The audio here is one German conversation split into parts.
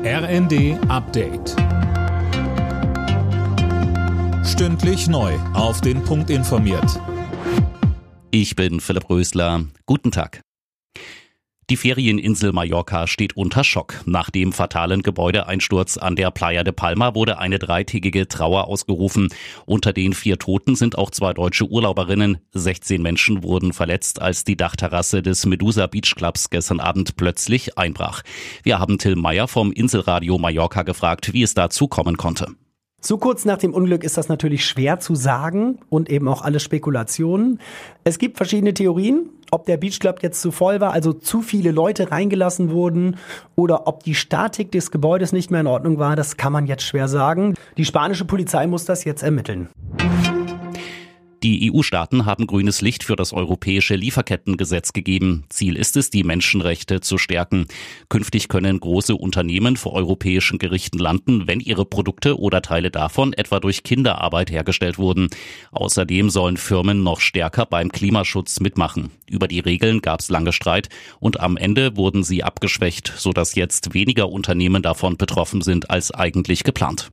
RND Update. Stündlich neu auf den Punkt informiert. Ich bin Philipp Rösler. Guten Tag. Die Ferieninsel Mallorca steht unter Schock. Nach dem fatalen Gebäudeeinsturz an der Playa de Palma wurde eine 3-tägige Trauer ausgerufen. Unter den 4 Toten sind auch 2 deutsche Urlauberinnen. 16 Menschen wurden verletzt, als die Dachterrasse des Medusa Beach Clubs gestern Abend plötzlich einbrach. Wir haben Till Meyer vom Inselradio Mallorca gefragt, wie es dazu kommen konnte. So kurz nach dem Unglück ist das natürlich schwer zu sagen und eben auch alle Spekulationen. Es gibt verschiedene Theorien, ob der Beachclub jetzt zu voll war, also zu viele Leute reingelassen wurden, oder ob die Statik des Gebäudes nicht mehr in Ordnung war, das kann man jetzt schwer sagen. Die spanische Polizei muss das jetzt ermitteln. Die EU-Staaten haben grünes Licht für das europäische Lieferkettengesetz gegeben. Ziel ist es, die Menschenrechte zu stärken. Künftig können große Unternehmen vor europäischen Gerichten landen, wenn ihre Produkte oder Teile davon etwa durch Kinderarbeit hergestellt wurden. Außerdem sollen Firmen noch stärker beim Klimaschutz mitmachen. Über die Regeln gab es lange Streit und am Ende wurden sie abgeschwächt, sodass jetzt weniger Unternehmen davon betroffen sind als eigentlich geplant.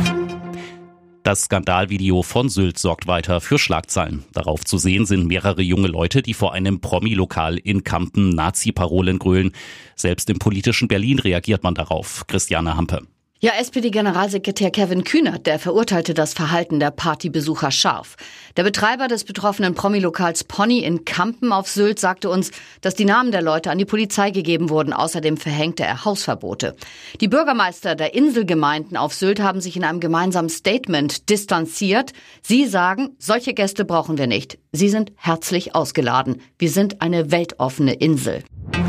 Das Skandalvideo von Sylt sorgt weiter für Schlagzeilen. Darauf zu sehen sind mehrere junge Leute, die vor einem Promi-Lokal in Kampen Nazi-Parolen grölen. Selbst im politischen Berlin reagiert man darauf. Christiane Hampe. Ja, SPD-Generalsekretär Kevin Kühnert, der verurteilte das Verhalten der Partybesucher scharf. Der Betreiber des betroffenen Promi-Lokals Pony in Kampen auf Sylt sagte uns, dass die Namen der Leute an die Polizei gegeben wurden. Außerdem verhängte er Hausverbote. Die Bürgermeister der Inselgemeinden auf Sylt haben sich in einem gemeinsamen Statement distanziert. Sie sagen, solche Gäste brauchen wir nicht. Sie sind herzlich ausgeladen. Wir sind eine weltoffene Insel.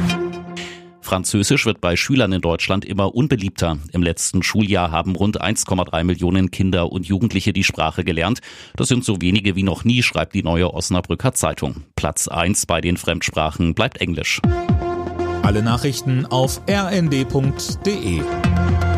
Französisch wird bei Schülern in Deutschland immer unbeliebter. Im letzten Schuljahr haben rund 1,3 Millionen Kinder und Jugendliche die Sprache gelernt. Das sind so wenige wie noch nie, schreibt die Neue Osnabrücker Zeitung. Platz 1 bei den Fremdsprachen bleibt Englisch. Alle Nachrichten auf rnd.de.